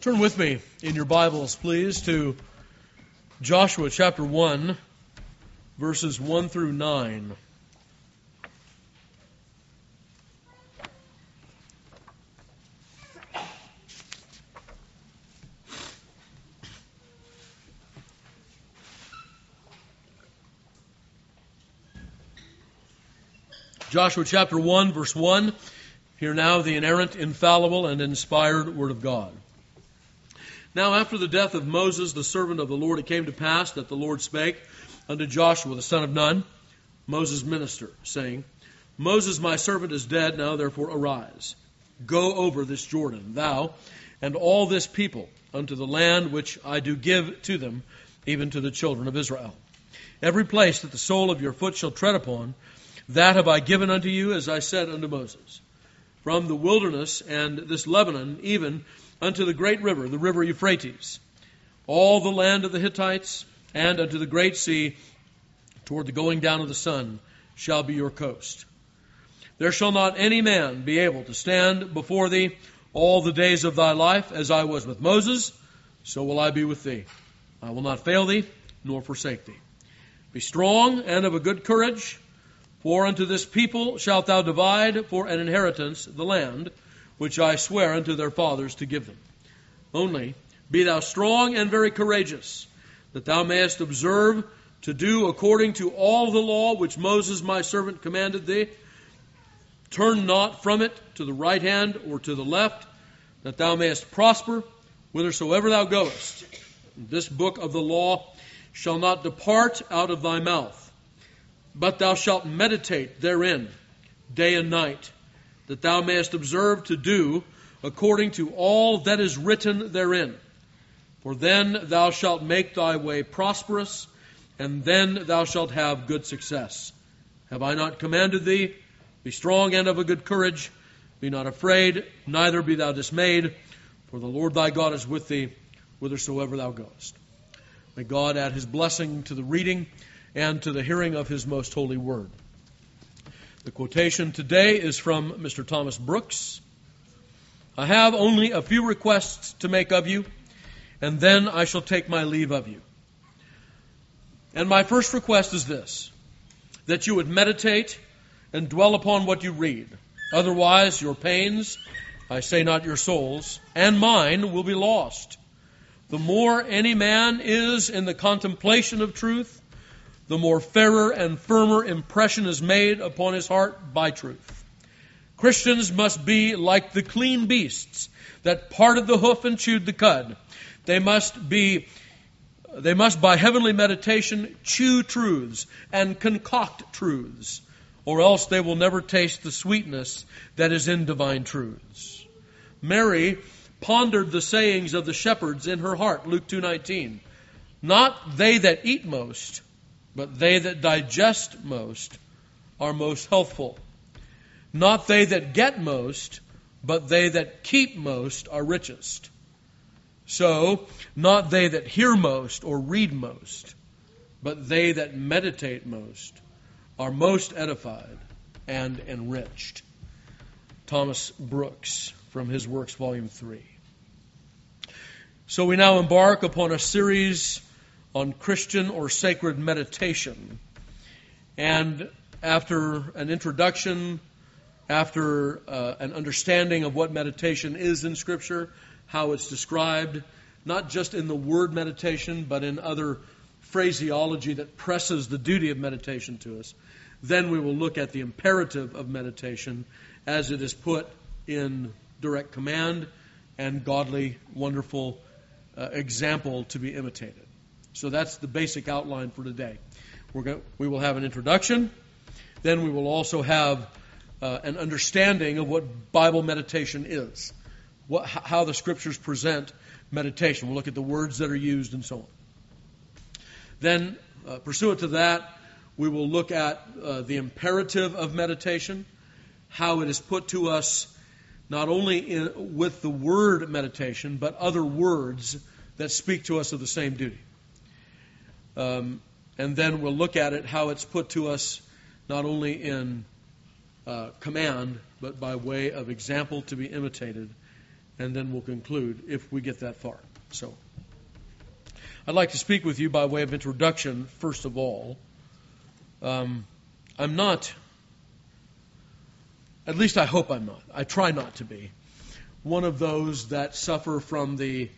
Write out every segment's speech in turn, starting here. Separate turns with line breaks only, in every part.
Turn with me in your Bibles, please, to Joshua chapter 1, verses 1 through 9. Joshua chapter 1, verse 1. Hear now the inerrant, infallible, and inspired Word of God. Now after the death of Moses, the servant of the Lord, it came to pass that the Lord spake unto Joshua, the son of Nun, Moses' minister, saying, Moses my servant is dead, now therefore arise. Go over this Jordan, thou and all this people, unto the land which I do give to them, even to the children of Israel. Every place that the sole of your foot shall tread upon, that have I given unto you, as I said unto Moses. From the wilderness and this Lebanon, even unto the great river, the river Euphrates, all the land of the Hittites, and unto the great sea, toward the going down of the sun, shall be your coast. There shall not any man be able to stand before thee all the days of thy life, as I was with Moses, so will I be with thee. I will not fail thee, nor forsake thee. Be strong and of a good courage, for unto this people shalt thou divide for an inheritance the land, which I swear unto their fathers to give them. Only be thou strong and very courageous, that thou mayest observe to do according to all the law which Moses my servant commanded thee. Turn not from it to the right hand or to the left, that thou mayest prosper whithersoever thou goest. This book of the law shall not depart out of thy mouth, but thou shalt meditate therein day and night, that thou mayest observe to do according to all that is written therein. For then thou shalt make thy way prosperous, and then thou shalt have good success. Have I not commanded thee? Be strong and of a good courage. Be not afraid, neither be thou dismayed, for the Lord thy God is with thee whithersoever thou goest. May God add his blessing to the reading and to the hearing of his most holy word. The quotation today is from Mr. Thomas Brooks. I have only a few requests to make of you, and then I shall take my leave of you. And my first request is this, that you would meditate and dwell upon what you read. Otherwise, your pains, I say not your souls, and mine will be lost. The more any man is in the contemplation of truth, the more fairer and firmer impression is made upon his heart by truth. Christians must be like the clean beasts that parted the hoof and chewed the cud. They must by heavenly meditation chew truths and concoct truths, or else they will never taste the sweetness that is in divine truths. Mary pondered the sayings of the shepherds in her heart, Luke 2:19. Not they that eat most, but they that digest most are most healthful. Not they that get most, but they that keep most are richest. So, not they that hear most or read most, but they that meditate most are most edified and enriched. Thomas Brooks, from his works, Volume 3. So we now embark upon a series on Christian or sacred meditation. And after an introduction, after an understanding of what meditation is in Scripture, how it's described, not just in the word meditation, but in other phraseology that presses the duty of meditation to us, then we will look at the imperative of meditation as it is put in direct command and godly, wonderful example to be imitated. So that's the basic outline for today. We will have an introduction. Then we will also have an understanding of what Bible meditation is, how the Scriptures present meditation. We'll look at the words that are used and so on. Then, pursuant to that, we will look at the imperative of meditation, how it is put to us not only with the word meditation, but other words that speak to us of the same duty. And then we'll look at it, how it's put to us not only in command, but by way of example to be imitated and then we'll conclude if we get that far. So, I'd like to speak with you by way of introduction, first of all. I'm not, at least I hope I'm not, I try not to be, one of those that suffer from the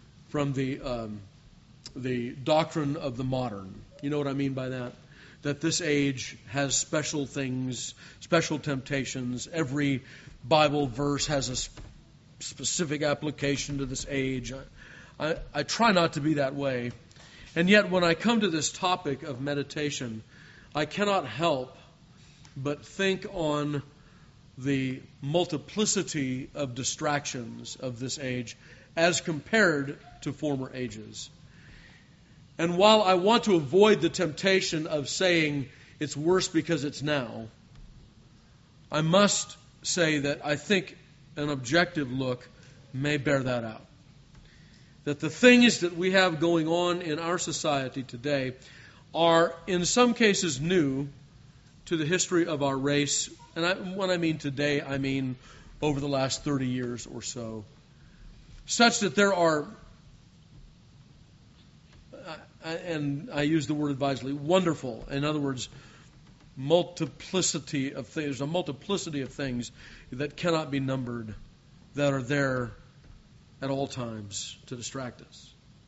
doctrine of the modern. You know what I mean by that? That this age has special things, special temptations. Every Bible verse has a specific application to this age. I try not to be that way. And yet when I come to this topic of meditation, I cannot help but think on the multiplicity of distractions of this age as compared to former ages. And while I want to avoid the temptation of saying it's worse because it's now, I must say that I think an objective look may bear that out. That the things that we have going on in our society today are in some cases new to the history of our race. And when I mean today, I mean over the last 30 years or so. Such that there are, and I use the word advisedly, wonderful. In other words, multiplicity of things. There's a multiplicity of things that cannot be numbered that are there at all times to distract us.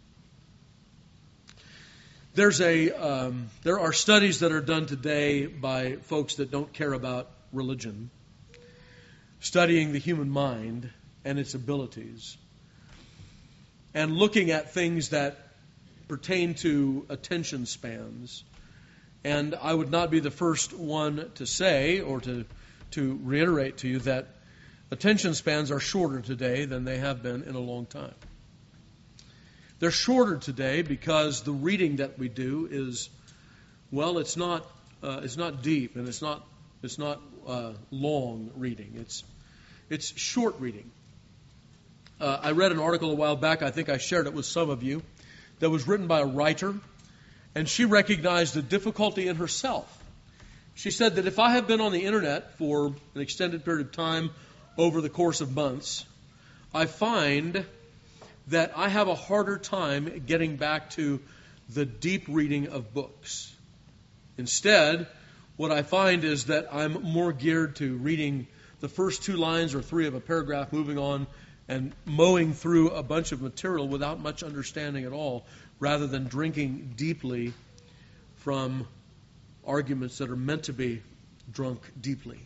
There are studies that are done today by folks that don't care about religion, studying the human mind and its abilities, and looking at things that pertain to attention spans. And I would not be the first one to say or to reiterate to you that attention spans are shorter today than they have been in a long time. They're shorter today because the reading that we do is, well, it's not deep and it's not long reading. It's short reading. I read an article a while back. I think I shared it with some of you. That was written by a writer, and she recognized the difficulty in herself. She said that if I have been on the internet for an extended period of time over the course of months, I find that I have a harder time getting back to the deep reading of books. Instead, what I find is that I'm more geared to reading the first 2 lines or 3 of a paragraph, moving on, and mowing through a bunch of material without much understanding at all, rather than drinking deeply from arguments that are meant to be drunk deeply.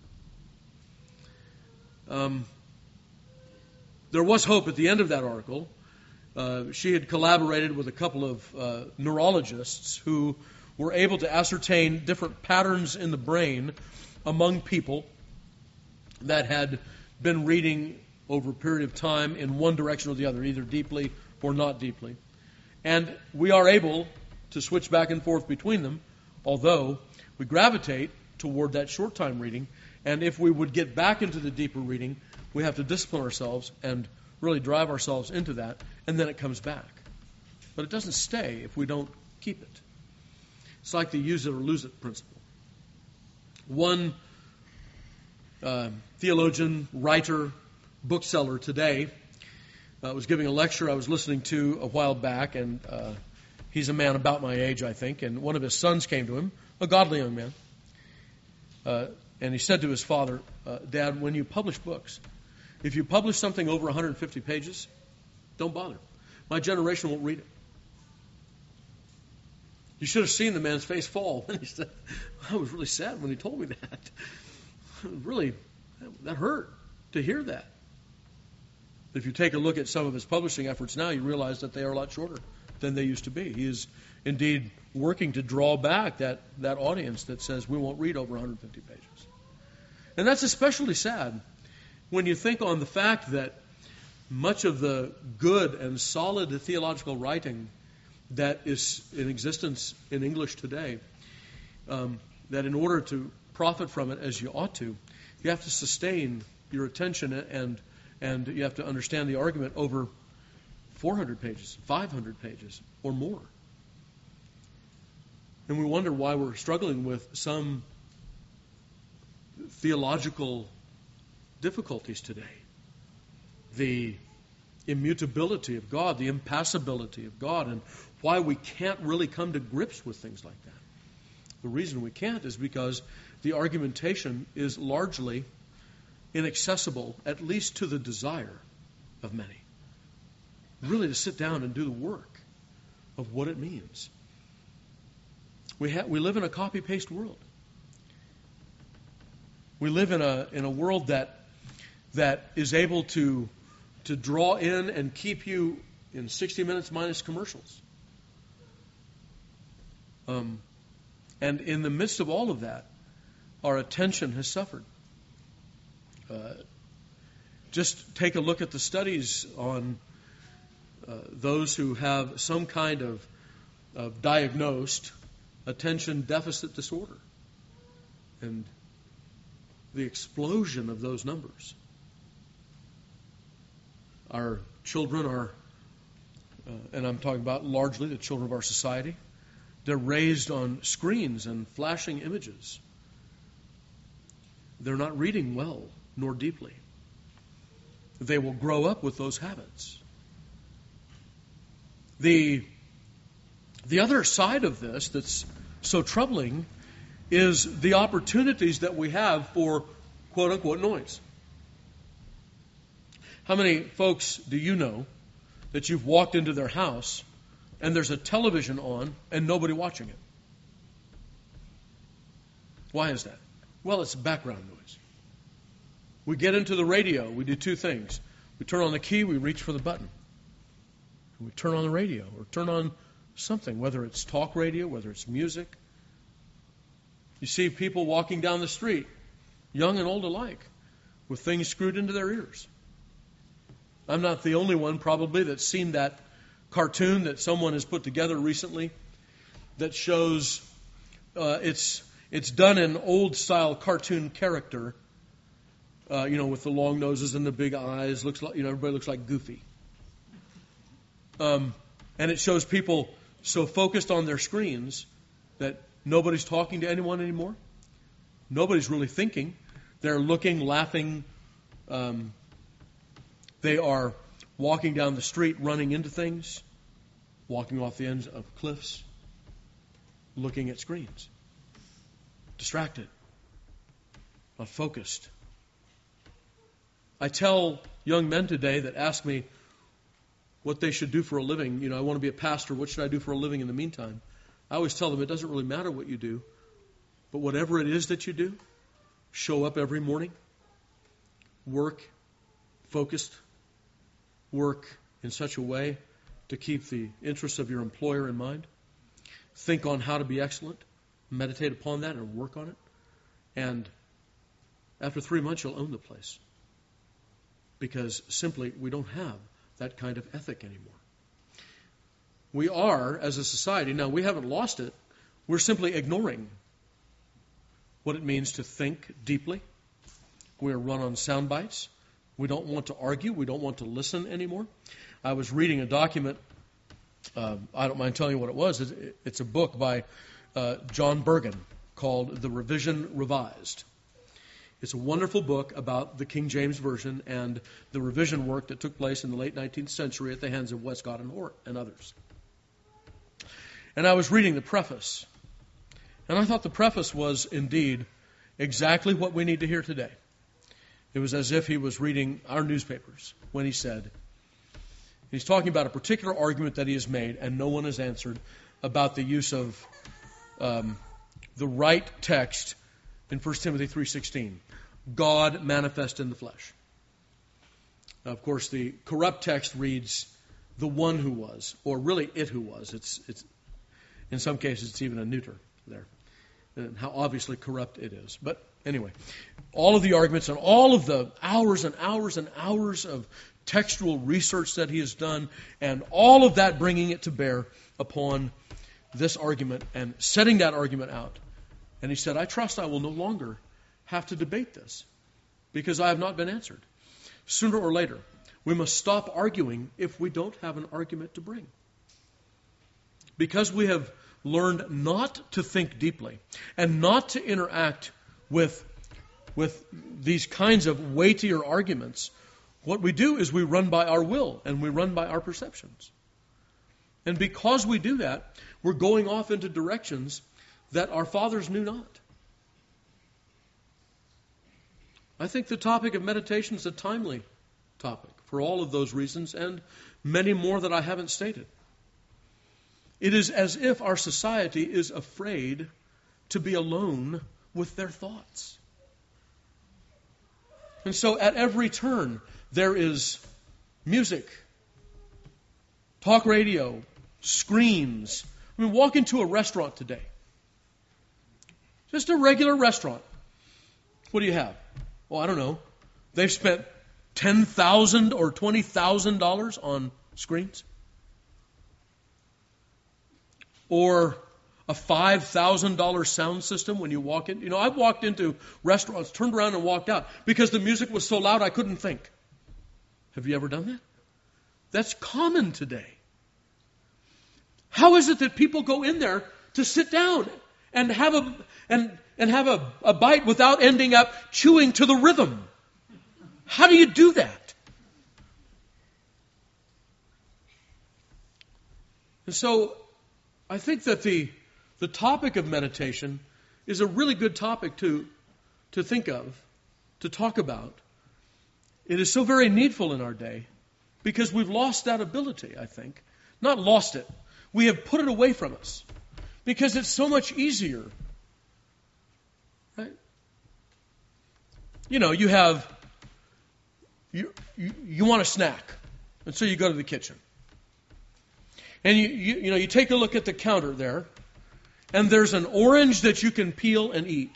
There was hope at the end of that article. She had collaborated with a couple of neurologists who were able to ascertain different patterns in the brain among people that had been reading over a period of time in one direction or the other, either deeply or not deeply. And we are able to switch back and forth between them, although we gravitate toward that short time reading. And if we would get back into the deeper reading, we have to discipline ourselves and really drive ourselves into that, and then it comes back. But it doesn't stay if we don't keep it. It's like the use it or lose it principle. One theologian, writer, bookseller today was giving a lecture I was listening to a while back, and he's a man about my age, I think, and one of his sons came to him, a godly young man, and he said to his father, Dad, when you publish books, if you publish something over 150 pages, don't bother. My generation won't read it. You should have seen the man's face fall when he said, I was really sad when he told me that. Really, that hurt to hear that. If you take a look at some of his publishing efforts now, you realize that they are a lot shorter than they used to be. He is indeed working to draw back that audience that says we won't read over 150 pages. And that's especially sad when you think on the fact that much of the good and solid theological writing that is in existence in English today, that in order to profit from it as you ought to, you have to sustain your attention and you have to understand the argument over 400 pages, 500 pages, or more. And we wonder why we're struggling with some theological difficulties today. the immutability of God, the impassibility of God, and why we can't really come to grips with things like that. The reason we can't is because the argumentation is largely inaccessible, at least to the desire of many. Really to sit down and do the work of what it means. We live in a copy-paste world. We live in a world that is able to draw in and keep you in 60 minutes minus commercials. And in the midst of all of that, our attention has suffered. Just take a look at the studies on those who have some kind of diagnosed attention deficit disorder and the explosion of those numbers. Our children are, and I'm talking about largely the children of our society, they're raised on screens and flashing images. They're not reading well nor deeply. They will grow up with those habits. The other side of this that's so troubling is the opportunities that we have for quote-unquote noise. How many folks do you know that you've walked into their house and there's a television on and nobody watching it? Why is that? Well, it's background noise. We get into the radio, we do two things. We turn on the key, we reach for the button. We turn on the radio or turn on something, whether it's talk radio, whether it's music. You see people walking down the street, young and old alike, with things screwed into their ears. I'm not the only one probably that's seen that cartoon that someone has put together recently that shows it's done in old-style cartoon character, with the long noses and the big eyes. Looks like everybody looks like Goofy. And it shows people so focused on their screens that nobody's talking to anyone anymore. Nobody's really thinking. They're looking, laughing. They are walking down the street, running into things, walking off the ends of cliffs, looking at screens. Distracted. Not focused. I tell young men today that ask me what they should do for a living. I want to be a pastor. What should I do for a living in the meantime? I always tell them it doesn't really matter what you do, but whatever it is that you do, show up every morning, work focused, work in such a way to keep the interests of your employer in mind. Think on how to be excellent, meditate upon that and work on it. And after 3 months, you'll own the place. Because simply, we don't have that kind of ethic anymore. We are, as a society, now we haven't lost it, we're simply ignoring what it means to think deeply. We're run on sound bites. We don't want to argue. We don't want to listen anymore. I was reading a document. I don't mind telling you what it was. It's a book by John Bergen called The Revision Revised. It's a wonderful book about the King James Version and the revision work that took place in the late 19th century at the hands of Westcott and Hort and others. And I was reading the preface, and I thought the preface was indeed exactly what we need to hear today. It was as if he was reading our newspapers when he said, he's talking about a particular argument that he has made and no one has answered about the use of the right text in 1 Timothy 3:16, God manifest in the flesh. Now, of course, the corrupt text reads, the one who was, or really it who was. It's in some cases, it's even a neuter there. And how obviously corrupt it is. But anyway, all of the arguments and all of the hours and hours and hours of textual research that he has done, and all of that bringing it to bear upon this argument and setting that argument out. And he said, I trust I will no longer have to debate this because I have not been answered. Sooner or later, we must stop arguing if we don't have an argument to bring. Because we have learned not to think deeply and not to interact with these kinds of weightier arguments, What we do is we run by our will and we run by our perceptions. And because we do that, we're going off into directions that our fathers knew not. I think the topic of meditation is a timely topic for all of those reasons and many more that I haven't stated. It is as if our society is afraid to be alone with their thoughts. And so at every turn, there is music, talk radio, screens. I mean, walk into a restaurant today. Just a regular restaurant. What do you have? Well, I don't know. They've spent $10,000 or $20,000 on screens. Or a $5,000 sound system when you walk in. You know, I've walked into restaurants, turned around and walked out because the music was so loud I couldn't think. Have you ever done that? That's common today. How is it that people go in there to sit down and have a bite without ending up chewing to the rhythm? How do you do that? And so I think that the topic of meditation is a really good topic to think of, to talk about. It is so very needful in our day because we've lost that ability, I think. Not lost it. We have put it away from us because it's so much easier. Right? You know, you want a snack, and so you go to the kitchen. And you take a look at the counter there, and there's an orange that you can peel and eat.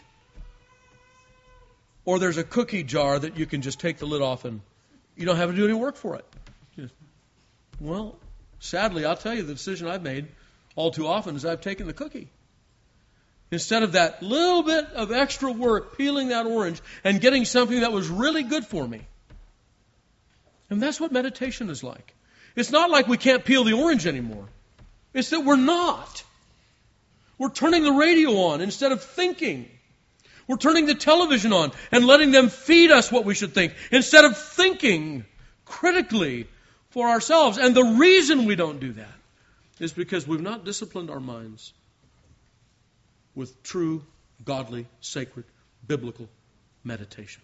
Or there's a cookie jar that you can just take the lid off and you don't have to do any work for it. Well, sadly, I'll tell you the decision I've made all too often is I've taken the cookie. Instead of that little bit of extra work peeling that orange and getting something that was really good for me. And that's what meditation is like. It's not like we can't peel the orange anymore. It's that we're not. We're turning the radio on instead of thinking. We're turning the television on and letting them feed us what we should think instead of thinking critically for ourselves. And the reason we don't do that is because we've not disciplined our minds with true, godly, sacred, biblical meditation.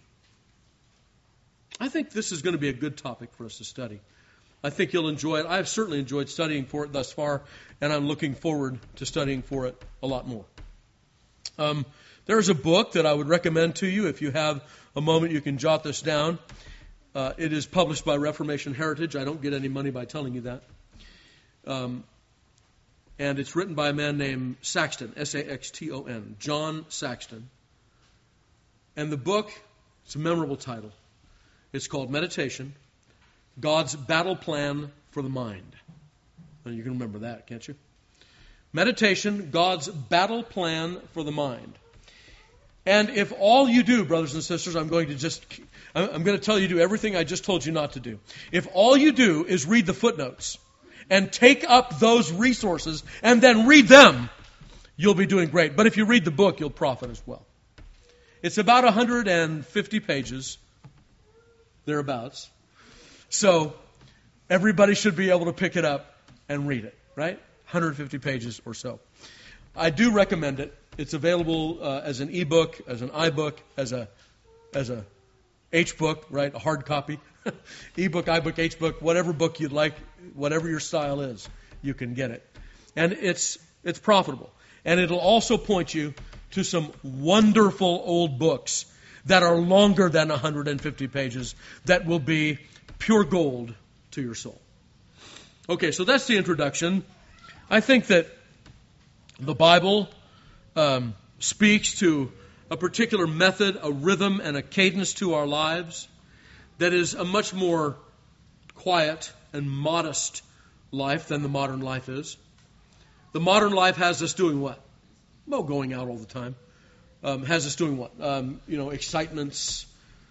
I think this is going to be a good topic for us to study. I think you'll enjoy it. I've certainly enjoyed studying for it thus far, and I'm looking forward to studying for it a lot more. There's a book that I would recommend to you. If you have a moment, you can jot this down. It is published by Reformation Heritage. I don't get any money by telling you that. And it's written by a man named Saxton, S-A-X-T-O-N, John Saxton. And the book, it's a memorable title. It's called Meditation, God's Battle Plan for the Mind. And you can remember that, can't you? Meditation, God's Battle Plan for the Mind. And if all you do, brothers and sisters, I'm going to tell you to do everything I just told you not to do. If all you do is read the footnotes and take up those resources and then read them, you'll be doing great. But if you read the book, you'll profit as well. It's about 150 pages, thereabouts. So everybody should be able to pick it up and read it, right? 150 pages or so. I do recommend it. It's available as an ebook, as an iBook, as a H-book, right? A hard copy. ebook, iBook, H-book, whatever book you'd like, whatever your style is, you can get it. And it's profitable. And it'll also point you to some wonderful old books that are longer than 150 pages that will be pure gold to your soul. Okay, so that's the introduction. I think that the Bible speaks to a particular method, a rhythm, and a cadence to our lives that is a much more quiet and modest life than the modern life is. The modern life has us doing what? Well, going out all the time. Has us doing what? Excitements.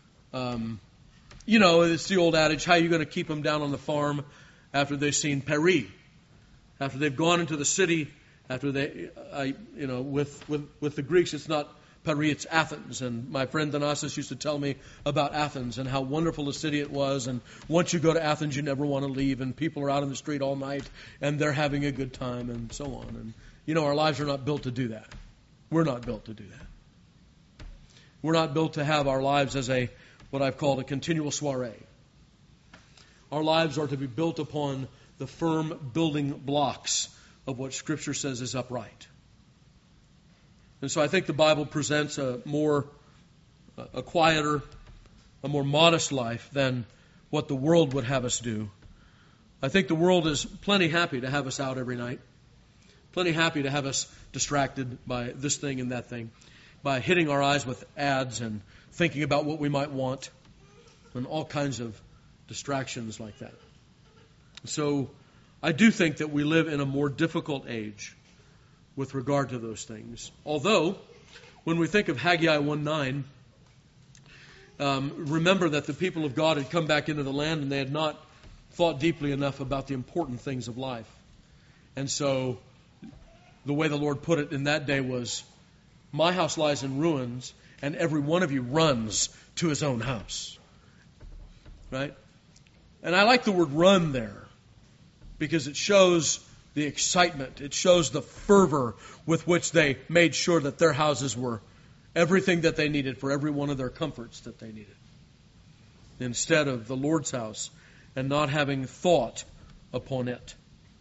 It's the old adage, how are you going to keep them down on the farm after they've seen Paris? After they've gone into the city, after they, with the Greeks, it's not Paris, Athens. And my friend Thanasis used to tell me about Athens and how wonderful a city it was. And once you go to Athens, you never want to leave. And people are out in the street all night and they're having a good time and so on. And, you know, our lives are not built to do that. We're not built to do that. We're not built to have our lives as what I've called a continual soiree. Our lives are to be built upon the firm building blocks of what Scripture says is upright. And so I think the Bible presents a quieter, a more modest life than what the world would have us do. I think the world is plenty happy to have us out every night, plenty happy to have us distracted by this thing and that thing, by hitting our eyes with ads and thinking about what we might want, and all kinds of distractions like that. So I do think that we live in a more difficult age with regard to those things. Although, when we think of Haggai 1:9, remember that the people of God had come back into the land and they had not thought deeply enough about the important things of life. And so the way the Lord put it in that day was, my house lies in ruins and every one of you runs to his own house. Right? And I like the word run there because it shows the excitement. It shows the fervor with which they made sure that their houses were everything that they needed for every one of their comforts that they needed. Instead of the Lord's house and not having thought upon it.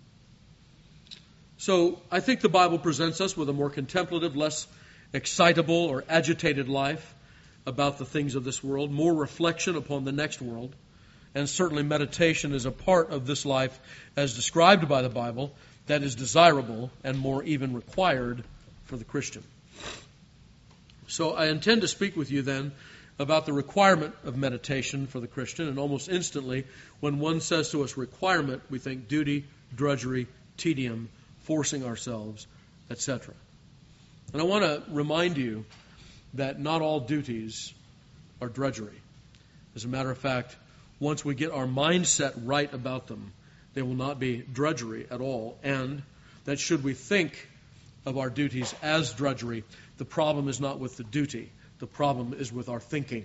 So I think the Bible presents us with a more contemplative, less excitable or agitated life about the things of this world, more reflection upon the next world. And certainly meditation is a part of this life as described by the Bible that is desirable and more even required for the Christian. So I intend to speak with you then about the requirement of meditation for the Christian. And almost instantly, when one says to us requirement, we think duty, drudgery, tedium, forcing ourselves, etc. And I want to remind you that not all duties are drudgery. As a matter of fact, once we get our mindset right about them, they will not be drudgery at all. And that should we think of our duties as drudgery, the problem is not with the duty. The problem is with our thinking.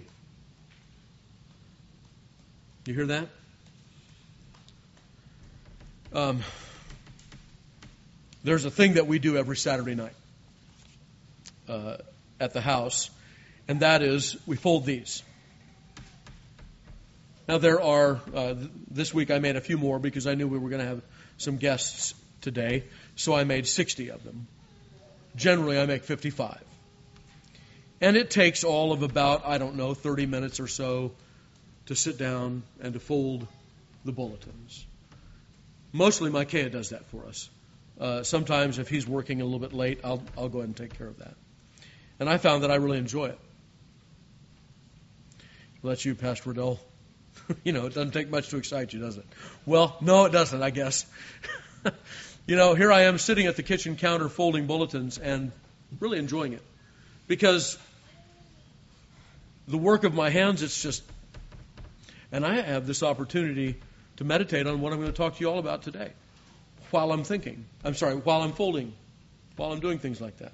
You hear that? There's a thing that we do every Saturday night at the house, and that is we fold these. Now there are, this week I made a few more because I knew we were going to have some guests today, so I made 60 of them. Generally I make 55. And it takes all of about, 30 minutes or so to sit down and to fold the bulletins. Mostly Micaiah does that for us. Sometimes if he's working a little bit late, I'll go ahead and take care of that. And I found that I really enjoy it. Well, that's you, Pastor Riddell. It doesn't take much to excite you, does it? Well, no, it doesn't, I guess. Here I am sitting at the kitchen counter folding bulletins and really enjoying it. Because the work of my hands, and I have this opportunity to meditate on what I'm going to talk to you all about today. While I'm folding, while I'm doing things like that.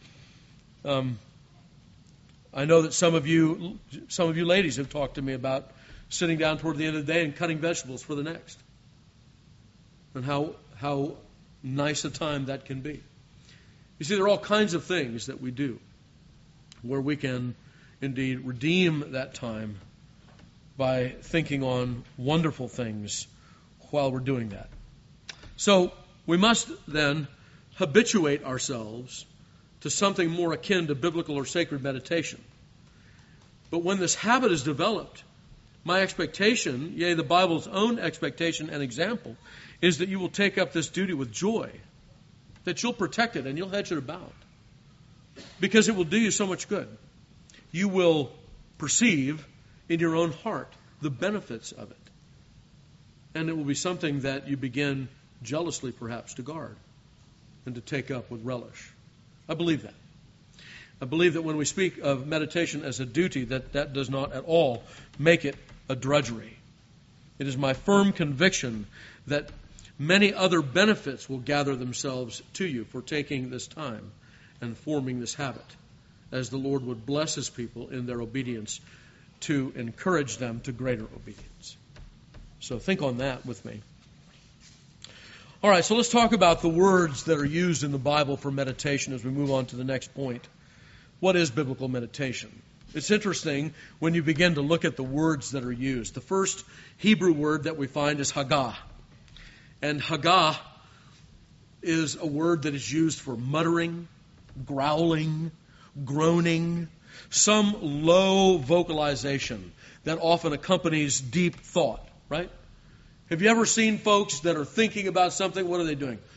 I know that some of you ladies have talked to me about sitting down toward the end of the day and cutting vegetables for the next. And how nice a time that can be. You see, there are all kinds of things that we do where we can indeed redeem that time by thinking on wonderful things while we're doing that. So we must then habituate ourselves to something more akin to biblical or sacred meditation. But when this habit is developed, my expectation, yea, the Bible's own expectation and example, is that you will take up this duty with joy, that you'll protect it and you'll hedge it about, because it will do you so much good. You will perceive in your own heart the benefits of it, and it will be something that you begin jealously perhaps to guard and to take up with relish. I believe that. I believe that when we speak of meditation as a duty, that does not at all make it a drudgery. It is my firm conviction that many other benefits will gather themselves to you for taking this time and forming this habit. as the Lord would bless His people in their obedience to encourage them to greater obedience. So think on that with me. All right, so let's talk about the words that are used in the Bible for meditation as we move on to the next point. What is biblical meditation? It's interesting when you begin to look at the words that are used. The first Hebrew word that we find is Hagah. And Hagah is a word that is used for muttering, growling, groaning, some low vocalization that often accompanies deep thought, right? Have you ever seen folks that are thinking about something? What are they doing?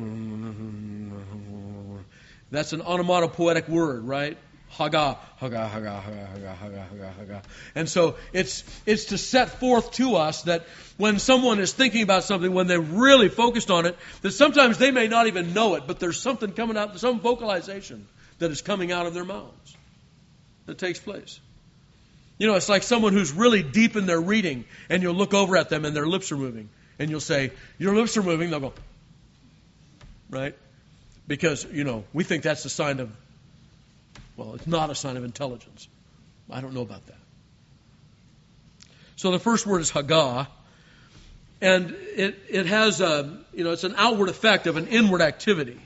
That's an onomatopoetic word, right? Hagah, Hagah, Hagah, Hagah, Hagah, Hagah, Hagah, Hagah. And so it's to set forth to us that when someone is thinking about something, when they're really focused on it, that sometimes they may not even know it, but there's something coming out, some vocalization that is coming out of their mouths that takes place. You know, it's like someone who's really deep in their reading, and you'll look over at them and their lips are moving. And you'll say, your lips are moving. They'll go, right? Because, we think that's a sign of, it's not a sign of intelligence. I don't know about that. So the first word is Hagah. And it has it's an outward effect of an inward activity.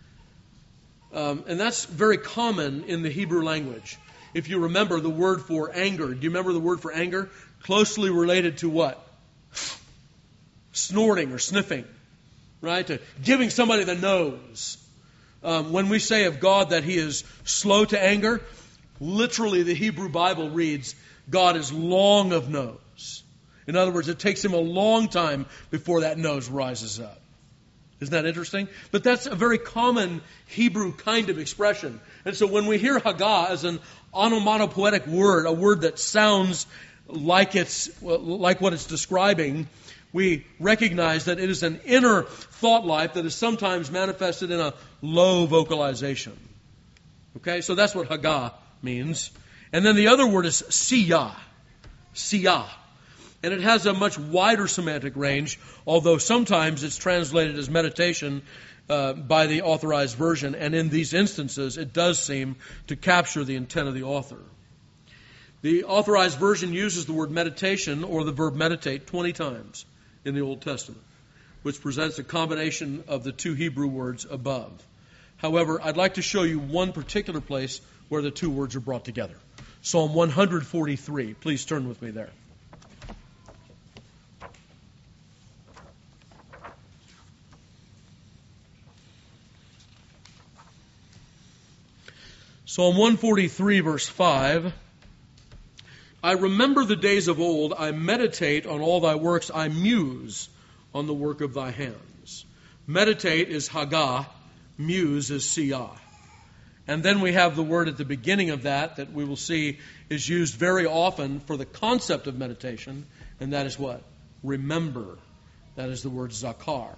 And that's very common in the Hebrew language. If you remember the word for anger, do you remember the word for anger? Closely related to what? Snorting or sniffing, right? To giving somebody the nose. When we say of God that He is slow to anger, literally the Hebrew Bible reads, God is long of nose. In other words, it takes Him a long time before that nose rises up. Isn't that interesting? But that's a very common Hebrew kind of expression. And so when we hear Hagah as an onomatopoetic word, a word that sounds like what it's describing, we recognize that it is an inner thought life that is sometimes manifested in a low vocalization. Okay, so that's what Hagah means. And then the other word is siyah. Siyah. And it has a much wider semantic range, although sometimes it's translated as meditation by the Authorized Version, and in these instances it does seem to capture the intent of the author. The Authorized Version uses the word meditation or the verb meditate 20 times in the Old Testament, which presents a combination of the two Hebrew words above. However, I'd like to show you one particular place where the two words are brought together. Psalm 143. Please turn with me there. Psalm 143, verse 5. I remember the days of old. I meditate on all thy works. I muse on the work of thy hands. Meditate is Hagah. Muse is siyah. And then we have the word at the beginning of that we will see is used very often for the concept of meditation. And that is what? Remember. That is the word zakar.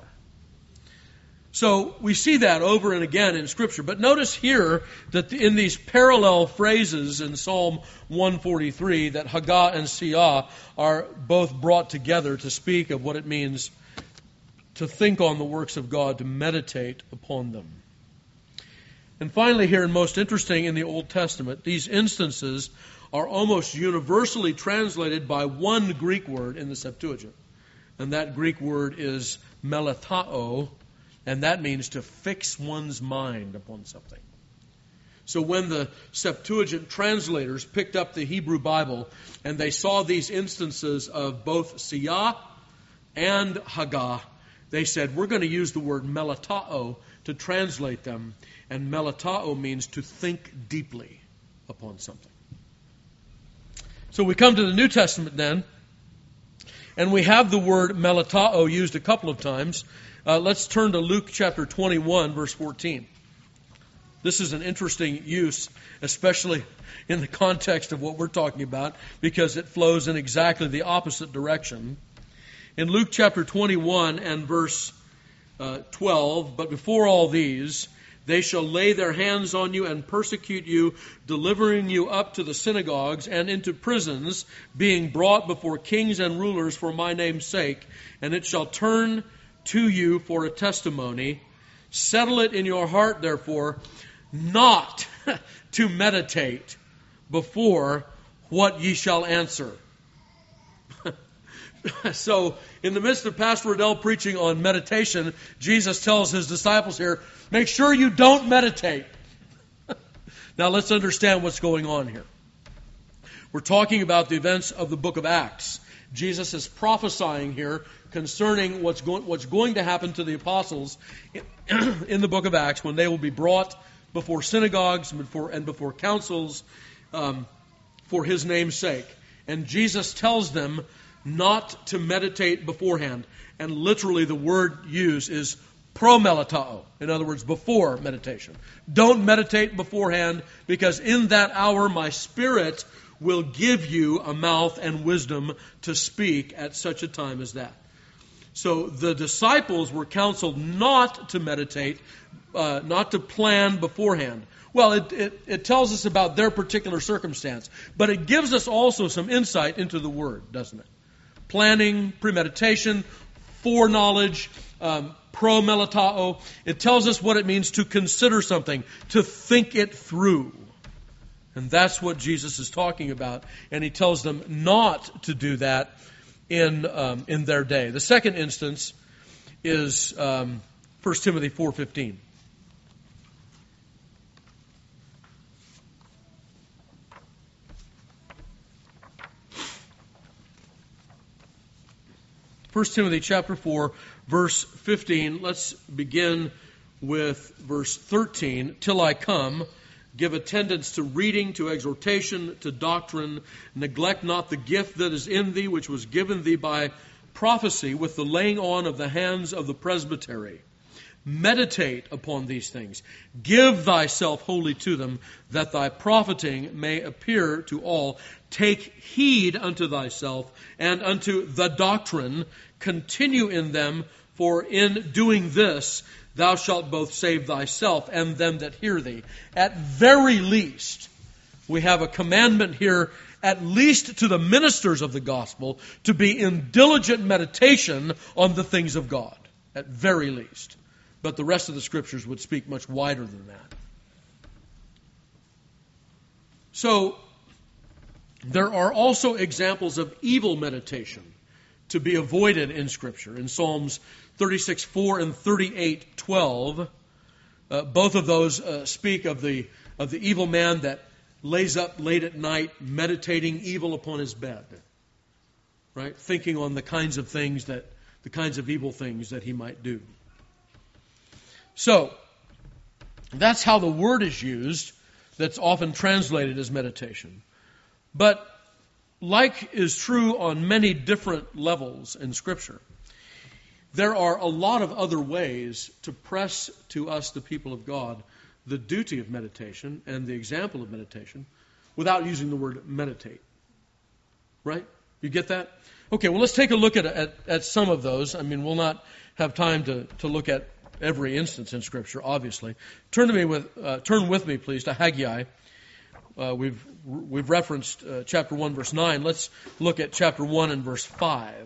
So we see that over and again in Scripture. But notice here that in these parallel phrases in Psalm 143 that Hagah and Siyah are both brought together to speak of what it means to think on the works of God, to meditate upon them. And finally here, and most interesting in the Old Testament, these instances are almost universally translated by one Greek word in the Septuagint. And that Greek word is melatao. And that means to fix one's mind upon something. So when the Septuagint translators picked up the Hebrew Bible and they saw these instances of both Siyah and Hagah, they said, we're going to use the word melatao to translate them. And melatao means to think deeply upon something. So we come to the New Testament then, and we have the word melatao used a couple of times. Let's turn to Luke chapter 21, verse 14. This is an interesting use, especially in the context of what we're talking about, because it flows in exactly the opposite direction. In Luke chapter 21 and verse 12, but before all these, they shall lay their hands on you and persecute you, delivering you up to the synagogues and into prisons, being brought before kings and rulers for my name's sake, and it shall turn to you for a testimony. Settle it in your heart, therefore, not to meditate before what ye shall answer. So, in the midst of Pastor Riddell preaching on meditation, Jesus tells his disciples here, make sure you don't meditate. Now, let's understand what's going on here. We're talking about the events of the book of Acts. Jesus is prophesying here concerning what's going to happen to the apostles in the book of Acts when they will be brought before synagogues and before councils for his name's sake. And Jesus tells them not to meditate beforehand. And literally the word used is promeletao. In other words, before meditation. Don't meditate beforehand, because in that hour my Spirit will give you a mouth and wisdom to speak at such a time as that. So the disciples were counseled not to meditate, not to plan beforehand. Well, it tells us about their particular circumstance, but it gives us also some insight into the Word, doesn't it? Planning, premeditation, foreknowledge, promeletao. It tells us what it means to consider something, to think it through. And that's what Jesus is talking about. And he tells them not to do that in their day. The second instance is 1 Timothy 4:15. First Timothy chapter 4, verse 15. Let's begin with verse 13. Till I come, give attendance to reading, to exhortation, to doctrine. Neglect not the gift that is in thee, which was given thee by prophecy, with the laying on of the hands of the presbytery. Meditate upon these things. Give thyself wholly to them, that thy profiting may appear to all. Take heed unto thyself and unto the doctrine. Continue in them, for in doing this thou shalt both save thyself and them that hear thee. At very least, we have a commandment here, at least to the ministers of the gospel, to be in diligent meditation on the things of God. At very least. But the rest of the scriptures would speak much wider than that. So, there are also examples of evil meditation to be avoided in Scripture. In Psalms 36:4 and 38:12, both of those speak of the evil man that lays up late at night, meditating evil upon his bed, right? Thinking on the kinds of evil things that he might do. So, that's how the word is used, that's often translated as meditation. But, like is true on many different levels in Scripture, there are a lot of other ways to press to us, the people of God, the duty of meditation and the example of meditation without using the word meditate. Right? You get that? Okay, well, let's take a look at some of those. I mean, we'll not have time to look at every instance in Scripture, obviously. Turn with me, please, to Haggai. We've referenced chapter 1, verse 9. Let's look at chapter 1 and verse 5.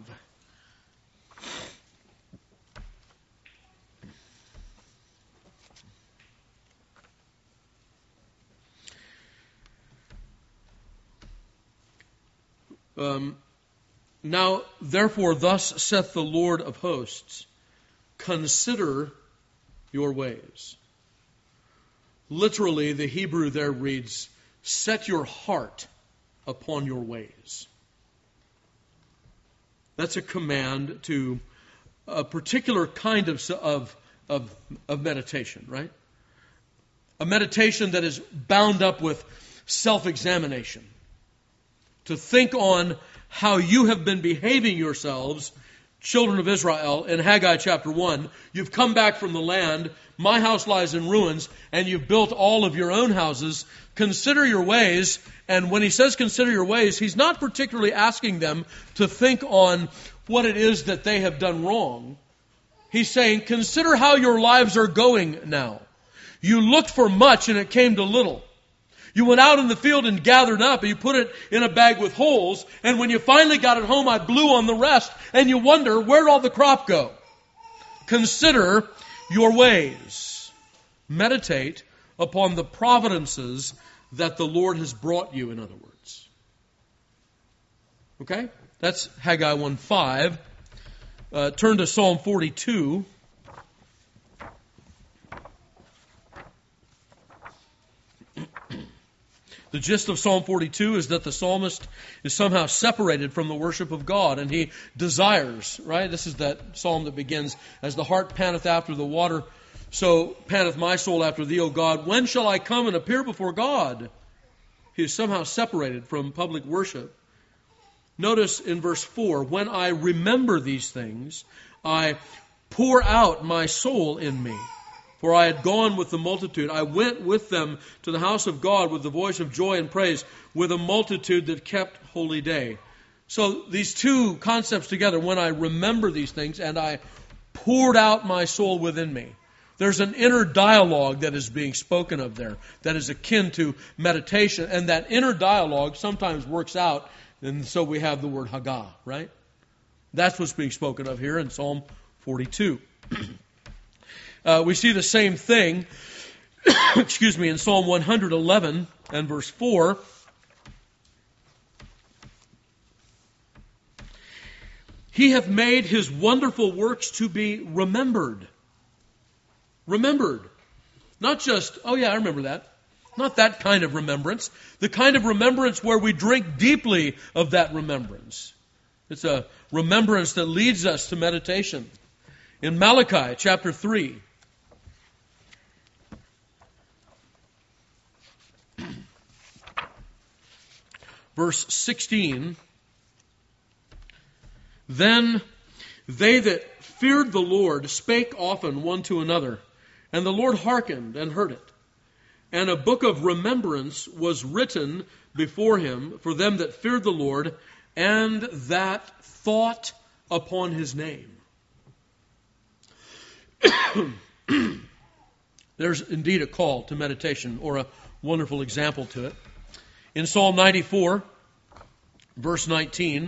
Now, therefore, thus saith the Lord of hosts, consider your ways. Literally, the Hebrew there reads, set your heart upon your ways. That's a command to a particular kind of meditation, right? A meditation that is bound up with self-examination. To think on how you have been behaving yourselves, children of Israel, in Haggai chapter 1. You've come back from the land, my house lies in ruins, and you've built all of your own houses. Consider your ways. And when he says consider your ways, he's not particularly asking them to think on what it is that they have done wrong. He's saying, consider how your lives are going now. You looked for much and it came to little. You went out in the field and gathered up, and you put it in a bag with holes, and when you finally got it home, I blew on the rest, and you wonder, where'd all the crop go? Consider your ways. Meditate upon the providences that the Lord has brought you, in other words. Okay? That's Haggai 1:5. Turn to Psalm 42. The gist of Psalm 42 is that the psalmist is somehow separated from the worship of God, and he desires, right? This is that psalm that begins, "As the hart panteth after the water, so panteth my soul after thee, O God. When shall I come and appear before God?" He is somehow separated from public worship. Notice in verse 4, "When I remember these things, I pour out my soul in me. For I had gone with the multitude. I went with them to the house of God with the voice of joy and praise, with a multitude that kept holy day." So these two concepts together, when I remember these things and I poured out my soul within me. There's an inner dialogue that is being spoken of there that is akin to meditation. And that inner dialogue sometimes works out, and so we have the word Haggah, right? That's what's being spoken of here in Psalm 42. We see the same thing, in Psalm 111 and verse 4. "He hath made his wonderful works to be remembered." Remembered. Not just, "Oh yeah, I remember that." Not that kind of remembrance. The kind of remembrance where we drink deeply of that remembrance. It's a remembrance that leads us to meditation. In Malachi chapter 3, verse 16, "Then they that feared the Lord spake often one to another, and the Lord hearkened and heard it. And a book of remembrance was written before him for them that feared the Lord, and that thought upon his name." There's indeed a call to meditation, or a wonderful example to it. In Psalm 94, verse 19,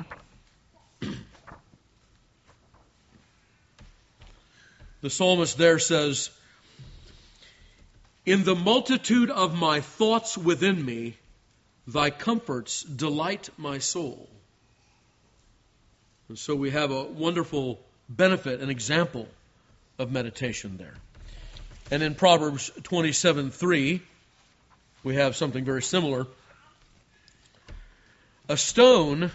the psalmist there says, "In the multitude of my thoughts within me, thy comforts delight my soul." And so we have a wonderful benefit, an example of meditation there. And in Proverbs 27:3, we have something very similar. "A stone,"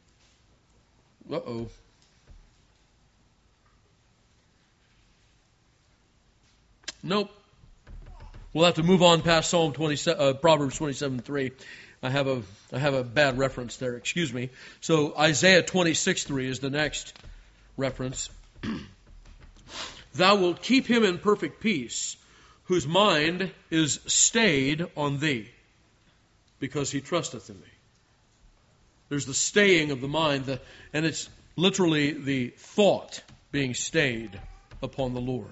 Nope. We'll have to move on past Proverbs 27:3. I have a bad reference there. Excuse me. So Isaiah 26:3 is the next reference. "Thou wilt keep him in perfect peace, whose mind is stayed on thee, because he trusteth in thee." There's the staying of the mind, and it's literally the thought being stayed upon the Lord.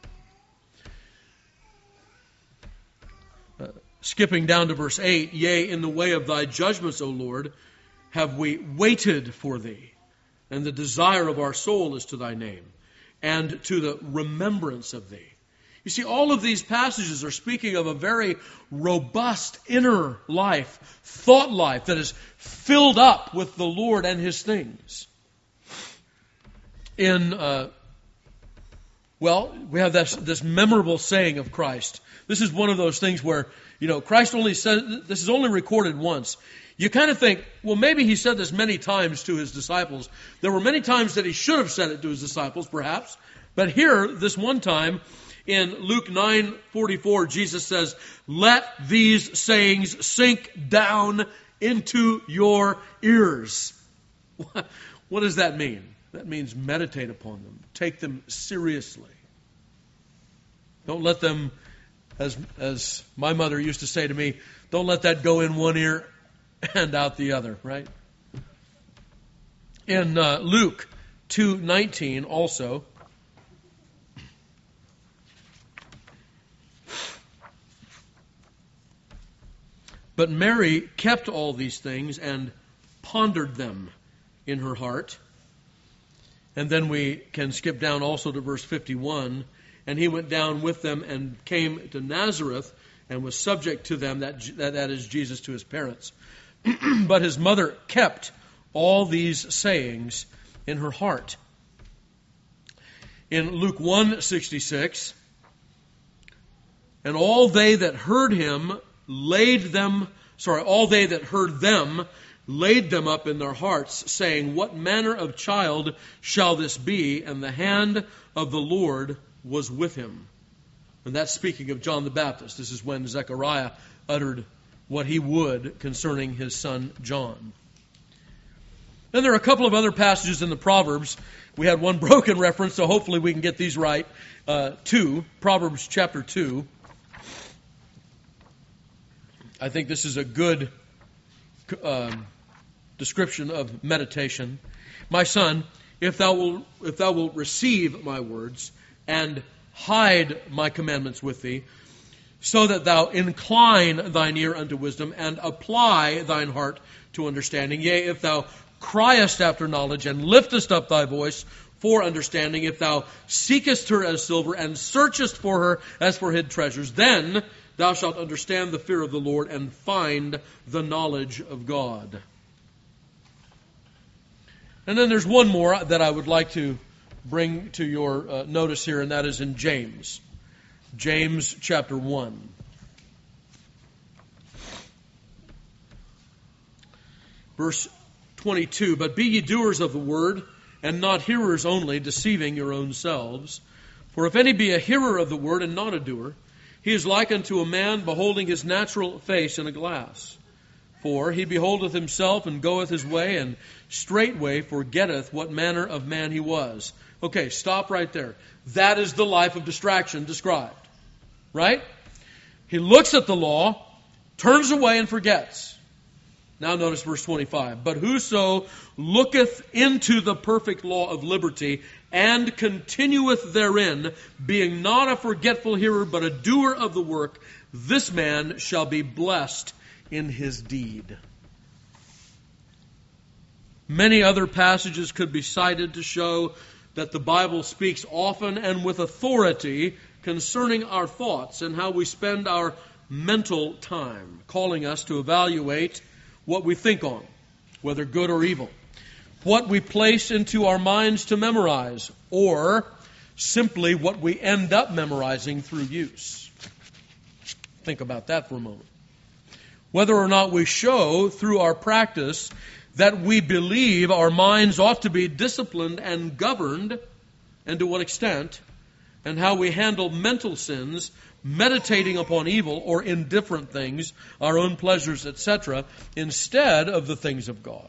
Skipping down to verse 8, "Yea, in the way of thy judgments, O Lord, have we waited for thee, and the desire of our soul is to thy name, and to the remembrance of thee." You see, all of these passages are speaking of a very robust inner life, thought life that is filled up with the Lord and His things. We have this memorable saying of Christ. This is one of those things where, Christ only said, this is only recorded once. You kind of think, well, maybe He said this many times to His disciples. There were many times that He should have said it to His disciples, perhaps. But here, this one time, in Luke 9:44, Jesus says, "Let these sayings sink down into your ears." What does that mean? That means meditate upon them. Take them seriously. Don't let them, as my mother used to say to me, don't let that go in one ear and out the other, right? In Luke 2:19 also, "But Mary kept all these things and pondered them in her heart." And then we can skip down also to verse 51. "And he went down with them and came to Nazareth, and was subject to them, that is Jesus to his parents. But his mother kept all these sayings in her heart. In Luke 1:66, and all they that heard them laid them up in their hearts, saying, What manner of child shall this be? And the hand of the Lord was with him. And that's speaking of John the Baptist. This is when Zechariah uttered what he would concerning his son John. Then there are a couple of other passages in the Proverbs. We had one broken reference, so hopefully we can get these right. Proverbs chapter 2. I think this is a good description of meditation. My son, if thou wilt receive my words and hide my commandments with thee, so that thou incline thine ear unto wisdom and apply thine heart to understanding. Yea, if thou criest after knowledge and liftest up thy voice for understanding, if thou seekest her as silver and searchest for her as for hid treasures, then thou shalt understand the fear of the Lord and find the knowledge of God. And then there's one more that I would like to bring to your notice here, and that is in James. James chapter 1. Verse 22, But be ye doers of the word, and not hearers only, deceiving your own selves. For if any be a hearer of the word and not a doer, he is like unto a man beholding his natural face in a glass. For he beholdeth himself and goeth his way, and straightway forgetteth what manner of man he was. Okay, stop right there. That is the life of distraction described. Right? He looks at the law, turns away and forgets. Now notice verse 25. But whoso looketh into the perfect law of liberty and continueth therein, being not a forgetful hearer, but a doer of the work, this man shall be blessed in his deed. Many other passages could be cited to show that the Bible speaks often and with authority concerning our thoughts and how we spend our mental time, calling us to evaluate what we think on, whether good or evil, what we place into our minds to memorize, or simply what we end up memorizing through use. Think about that for a moment. Whether or not we show through our practice that we believe our minds ought to be disciplined and governed, and to what extent, and how we handle mental sins, meditating upon evil or indifferent things, our own pleasures, etc., instead of the things of God.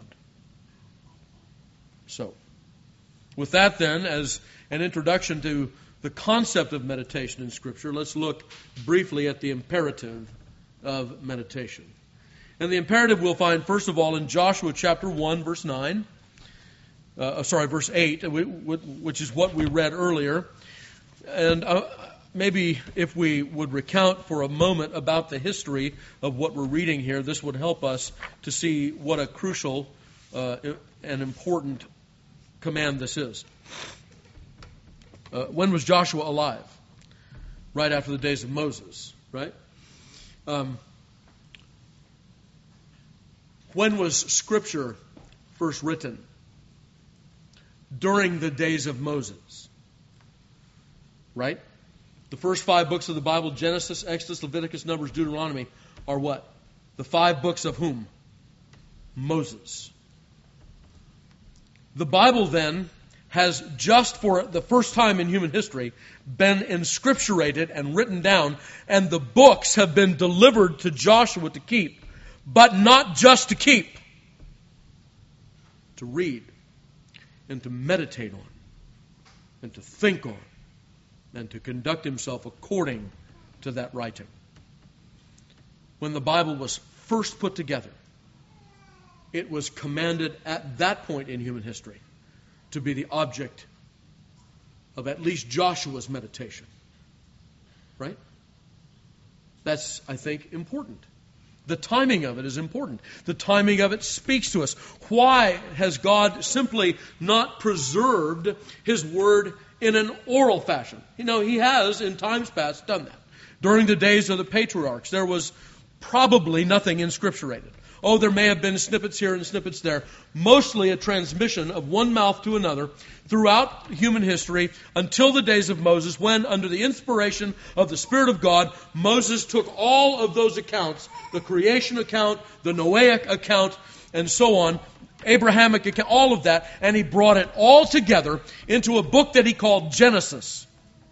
So, with that then, as an introduction to the concept of meditation in Scripture, let's look briefly at the imperative of meditation. And the imperative we'll find, first of all, in Joshua chapter 1, verse 9. Verse 8, which is what we read earlier. And maybe if we would recount for a moment about the history of what we're reading here, this would help us to see what a crucial and important command this is. When was Joshua alive? Right after the days of Moses, right? When was Scripture first written? During the days of Moses. Right? The first 5 books of the Bible, Genesis, Exodus, Leviticus, Numbers, Deuteronomy, are what? The 5 books of whom? Moses. The Bible then has just for the first time in human history been inscripturated and written down, and the books have been delivered to Joshua to keep, but not just to keep, to read and to meditate on and to think on and to conduct himself according to that writing. When the Bible was first put together, it was commanded at that point in human history to be the object of at least Joshua's meditation. Right? That's, I think, important. The timing of it is important. The timing of it speaks to us. Why has God simply not preserved His Word in an oral fashion? You know, He has in times past done that. During the days of the patriarchs, there was probably nothing inscripturated. Oh, there may have been snippets here and snippets there. Mostly a transmission of one mouth to another throughout human history until the days of Moses, when, under the inspiration of the Spirit of God, Moses took all of those accounts, the creation account, the Noahic account, and so on, Abrahamic account, all of that, and he brought it all together into a book that he called Genesis.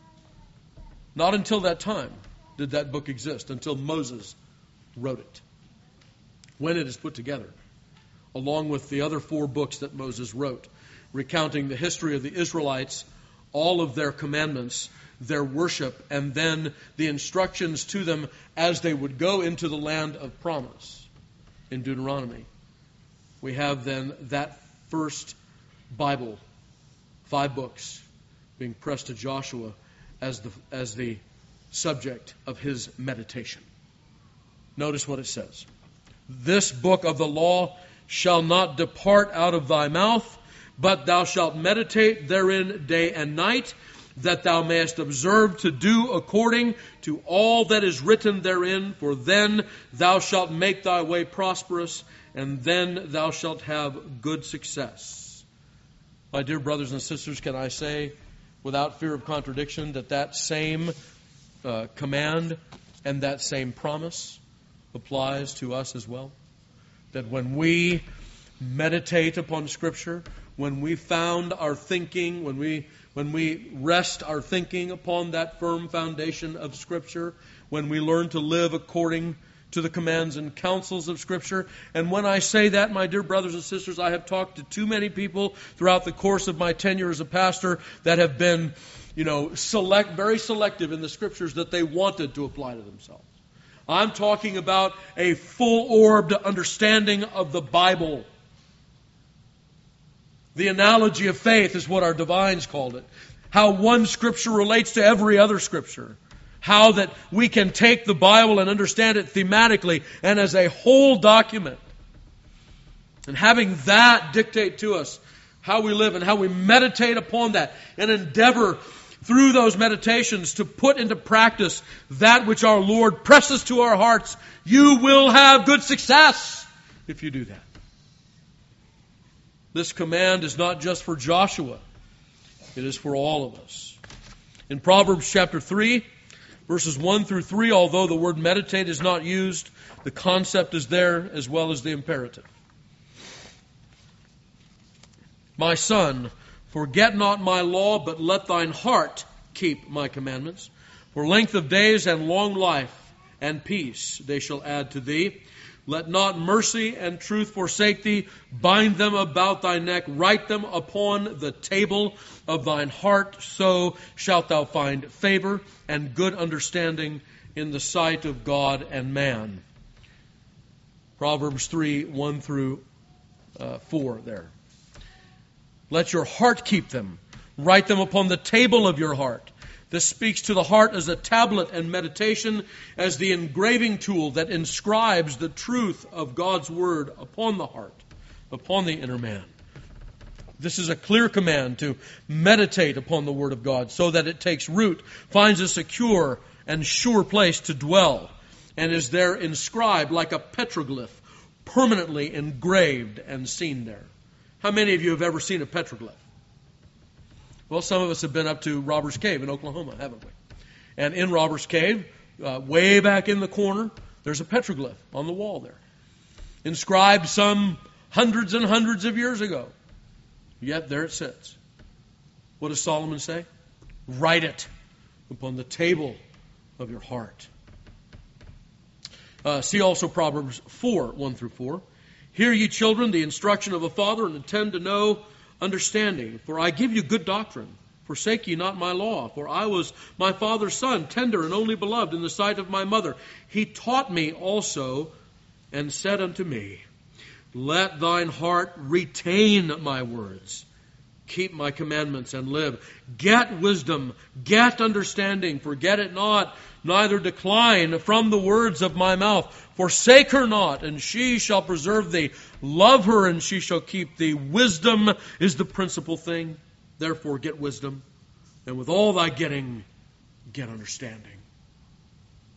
Not until that time did that book exist, until Moses wrote it. When it is put together, along with the other 4 books that Moses wrote, recounting the history of the Israelites, all of their commandments, their worship, and then the instructions to them as they would go into the land of promise in Deuteronomy. We have then that first Bible, 5 books, being pressed to Joshua as the subject of his meditation. Notice what it says. This book of the law shall not depart out of thy mouth, but thou shalt meditate therein day and night, that thou mayest observe to do according to all that is written therein, for then thou shalt make thy way prosperous, and then thou shalt have good success. My dear brothers and sisters, can I say, without fear of contradiction, that same command and that same promise applies to us as well? That when we meditate upon Scripture, when we found our thinking, when we rest our thinking upon that firm foundation of Scripture, when we learn to live according to the commands and counsels of Scripture. And when I say that, my dear brothers and sisters, I have talked to too many people throughout the course of my tenure as a pastor that have been, very selective in the Scriptures that they wanted to apply to themselves. I'm talking about a full-orbed understanding of the Bible. The analogy of faith is what our divines called it. How one Scripture relates to every other Scripture. How that we can take the Bible and understand it thematically and as a whole document. And having that dictate to us how we live and how we meditate upon that and endeavor through those meditations to put into practice that which our Lord presses to our hearts, you will have good success if you do that. This command is not just for Joshua. It is for all of us. In Proverbs chapter 3, verses 1 through 3, although the word meditate is not used, the concept is there as well as the imperative. My son, forget not my law, but let thine heart keep my commandments. For length of days and long life and peace they shall add to thee. Let not mercy and truth forsake thee. Bind them about thy neck. Write them upon the table of thine heart. So shalt thou find favor and good understanding in the sight of God and man. Proverbs 3, 1 through 4 there. Let your heart keep them. Write them upon the table of your heart. This speaks to the heart as a tablet and meditation, as the engraving tool that inscribes the truth of God's Word upon the heart, upon the inner man. This is a clear command to meditate upon the Word of God so that it takes root, finds a secure and sure place to dwell, and is there inscribed like a petroglyph, permanently engraved and seen there. How many of you have ever seen a petroglyph? Well, some of us have been up to Robbers Cave in Oklahoma, haven't we? And in Robbers Cave, way back in the corner, there's a petroglyph on the wall there, inscribed some hundreds and hundreds of years ago. Yet there it sits. What does Solomon say? Write it upon the table of your heart. See also Proverbs 4, 1 through 4. Hear ye children the instruction of a father, and attend to know understanding. For I give you good doctrine. Forsake ye not my law. For I was my father's son, tender and only beloved in the sight of my mother. He taught me also, and said unto me, let thine heart retain my words. Keep my commandments and live. Get wisdom, get understanding. Forget it not, neither decline from the words of my mouth. Forsake her not, and she shall preserve thee. Love her, and she shall keep thee. Wisdom is the principal thing. Therefore get wisdom, and with all thy getting, get understanding.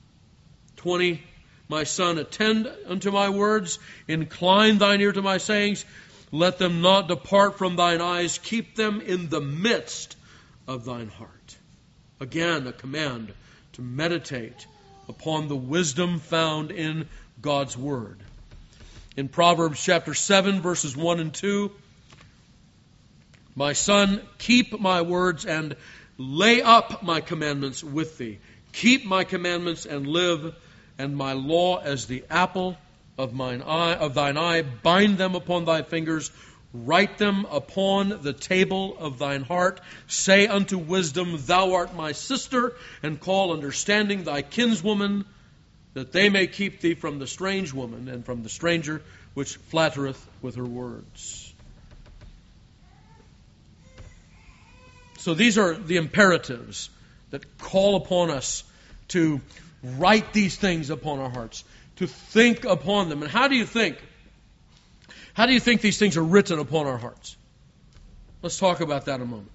20, my son, attend unto my words, incline thine ear to my sayings, let them not depart from thine eyes, keep them in the midst of thine heart. Again, a command to meditate upon the wisdom found in God's Word. In Proverbs chapter 7, verses 1 and 2, my son, keep my words and lay up my commandments with thee. Keep my commandments and live, and my law as the apple of thine eye. Bind them upon thy fingers. Write them upon the table of thine heart. Say unto wisdom, thou art my sister, and call understanding thy kinswoman, that they may keep thee from the strange woman and from the stranger which flattereth with her words. So these are the imperatives that call upon us to write these things upon our hearts, to think upon them. And how do you think? How do you think these things are written upon our hearts? Let's talk about that a moment.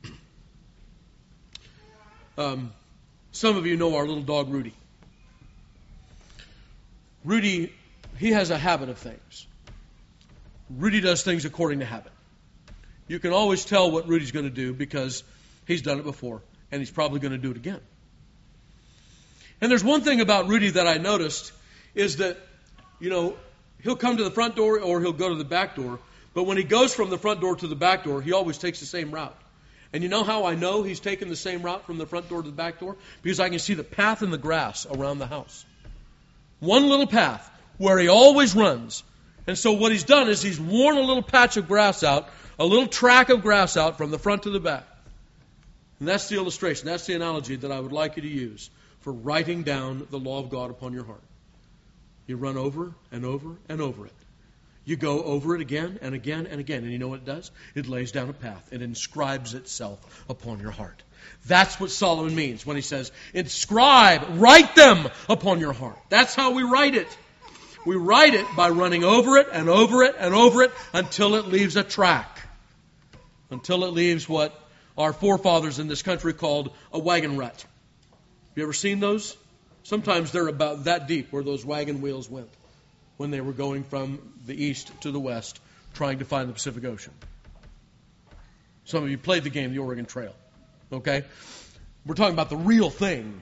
Some of you know our little dog Rudy. Rudy, he has a habit of things. Rudy does things according to habit. You can always tell what Rudy's going to do because he's done it before, and he's probably going to do it again. And there's one thing about Rudy that I noticed is that, he'll come to the front door or he'll go to the back door. But when he goes from the front door to the back door, he always takes the same route. And you know how I know he's taken the same route from the front door to the back door? Because I can see the path in the grass around the house. One little path where he always runs. And so what he's done is he's worn a little patch of grass out, a little track of grass out from the front to the back. And that's the illustration. That's the analogy that I would like you to use for writing down the law of God upon your heart. You run over and over and over it. You go over it again and again and again. And you know what it does? It lays down a path. It inscribes itself upon your heart. That's what Solomon means when he says, inscribe, write them upon your heart. That's how we write it. We write it by running over it and over it and over it until it leaves a track. Until it leaves what our forefathers in this country called a wagon rut. Have you ever seen those? Sometimes they're about that deep where those wagon wheels went when they were going from the east to the west trying to find the Pacific Ocean. Some of you played the game, the Oregon Trail. Okay? We're talking about the real thing.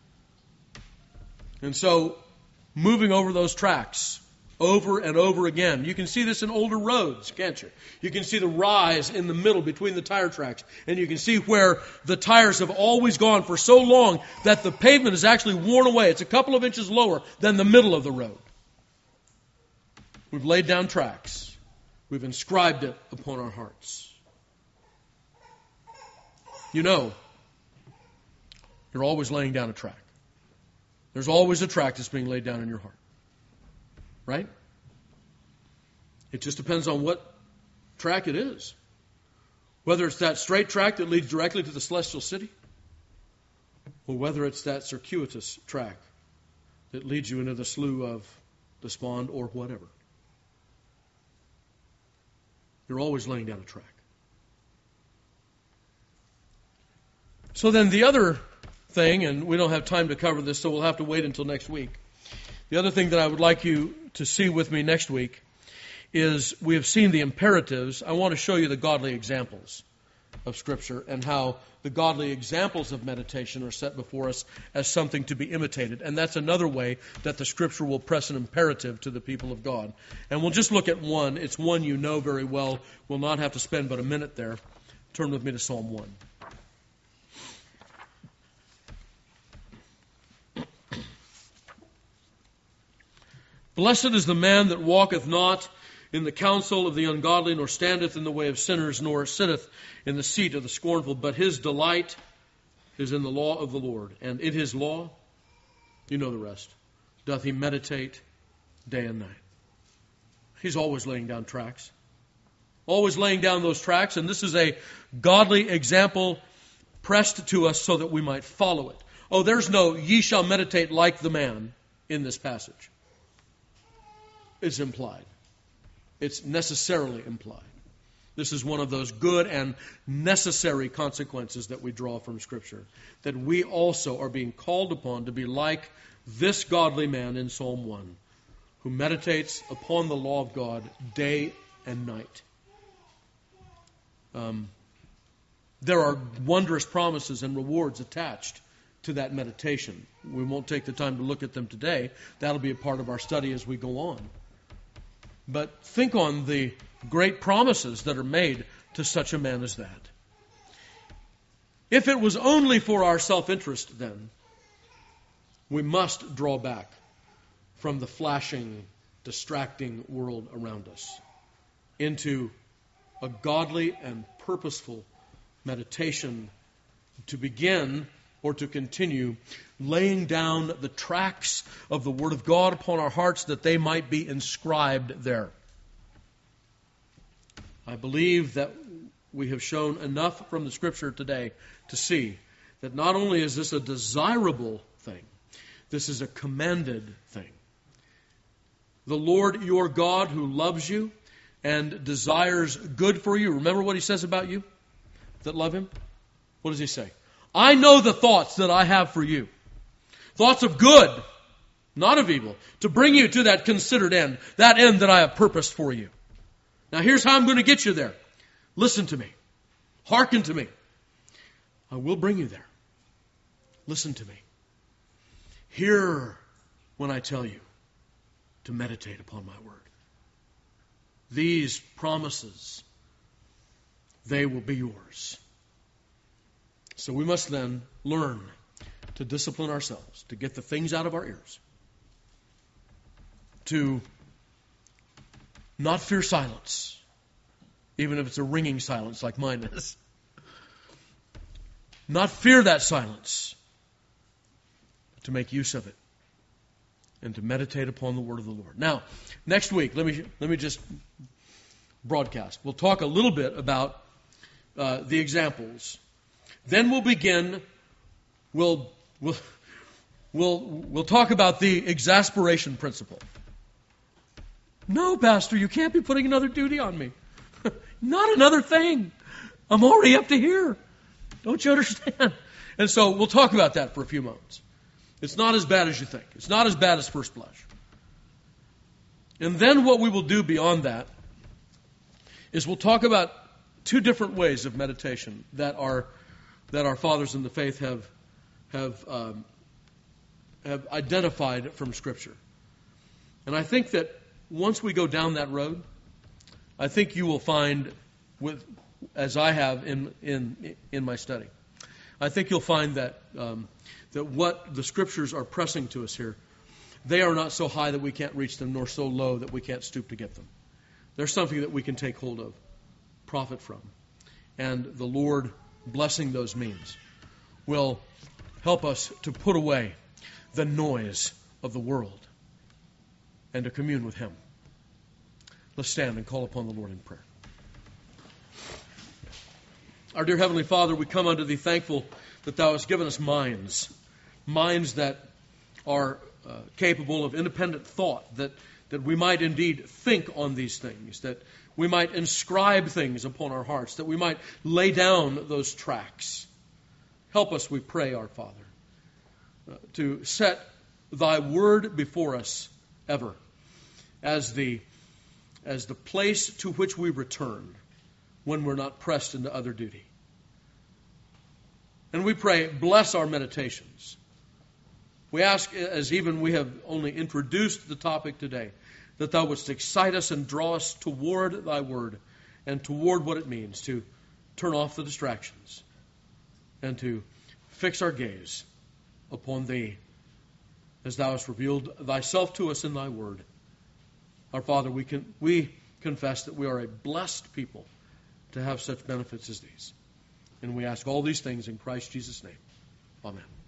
And so, moving over those tracks over and over again. You can see this in older roads, can't you? You can see the rise in the middle between the tire tracks. And you can see where the tires have always gone for so long that the pavement is actually worn away. It's a couple of inches lower than the middle of the road. We've laid down tracks. We've inscribed it upon our hearts. You're always laying down a track. There's always a track that's being laid down in your heart. Right? It just depends on what track it is. Whether it's that straight track that leads directly to the celestial city, or whether it's that circuitous track that leads you into the slough of despond or whatever. You're always laying down a track. So then the other thing, and we don't have time to cover this, so we'll have to wait until next week. The other thing that I would like you to see with me next week is we have seen the imperatives. I want to show you the godly examples of Scripture and how the godly examples of meditation are set before us as something to be imitated. And that's another way that the Scripture will press an imperative to the people of God. And we'll just look at one. It's one you know very well. We'll not have to spend but a minute there. Turn with me to Psalm 1. Blessed is the man that walketh not in the counsel of the ungodly, nor standeth in the way of sinners, nor sitteth in the seat of the scornful. But his delight is in the law of the Lord. And in his law, you know the rest, doth he meditate day and night. He's always laying down tracks. Always laying down those tracks. And this is a godly example pressed to us so that we might follow it. Oh, there's no ye shall meditate like the man in this passage. It's implied. It's necessarily implied. This is one of those good and necessary consequences that we draw from Scripture. That we also are being called upon to be like this godly man in Psalm 1, who meditates upon the law of God day and night. There are wondrous promises and rewards attached to that meditation. We won't take the time to look at them today. That'll be a part of our study as we go on. But think on the great promises that are made to such a man as that. If it was only for our self-interest, then, we must draw back from the flashing, distracting world around us into a godly and purposeful meditation to begin or to continue laying down the tracks of the Word of God upon our hearts that they might be inscribed there. I believe that we have shown enough from the Scripture today to see that not only is this a desirable thing, this is a commended thing. The Lord your God who loves you and desires good for you. Remember what He says about you that love Him? What does He say? I know the thoughts that I have for you. Thoughts of good, not of evil, to bring you to that considered end, that end that I have purposed for you. Now here's how I'm going to get you there. Listen to me. Hearken to me. I will bring you there. Listen to me. Hear when I tell you to meditate upon my word. These promises, they will be yours. So we must then learn to discipline ourselves, to get the things out of our ears, to not fear silence, even if it's a ringing silence like mine is. Not fear that silence, but to make use of it and to meditate upon the word of the Lord. Now, next week, let me just broadcast. We'll talk a little bit about the examples. Then we'll begin. We'll talk about the exasperation principle. No, Pastor, you can't be putting another duty on me. Not another thing. I'm already up to here. Don't you understand? And so we'll talk about that for a few moments. It's not as bad as you think. It's not as bad as first blush. And then what we will do beyond that is we'll talk about two different ways of meditation that our fathers in the faith have identified from Scripture. And I think that once we go down that road, I think you will find, as I have in my study, I think you'll find that that what the Scriptures are pressing to us here, they are not so high that we can't reach them, nor so low that we can't stoop to get them. There's something that we can take hold of, profit from. And the Lord, blessing those means, will help us to put away the noise of the world and to commune with Him. Let's stand and call upon the Lord in prayer. Our dear Heavenly Father, we come unto Thee thankful that Thou hast given us minds that are capable of independent thought, that we might indeed think on these things, that we might inscribe things upon our hearts, that we might lay down those tracks. Help us, we pray, our Father, to set Thy Word before us ever as the place to which we return when we're not pressed into other duty. And we pray, bless our meditations. We ask, as even we have only introduced the topic today, that Thou wouldst excite us and draw us toward Thy Word and toward what it means to turn off the distractions and to fix our gaze upon Thee as Thou hast revealed Thyself to us in Thy Word. Our Father, we confess that we are a blessed people to have such benefits as these. And we ask all these things in Christ Jesus' name. Amen.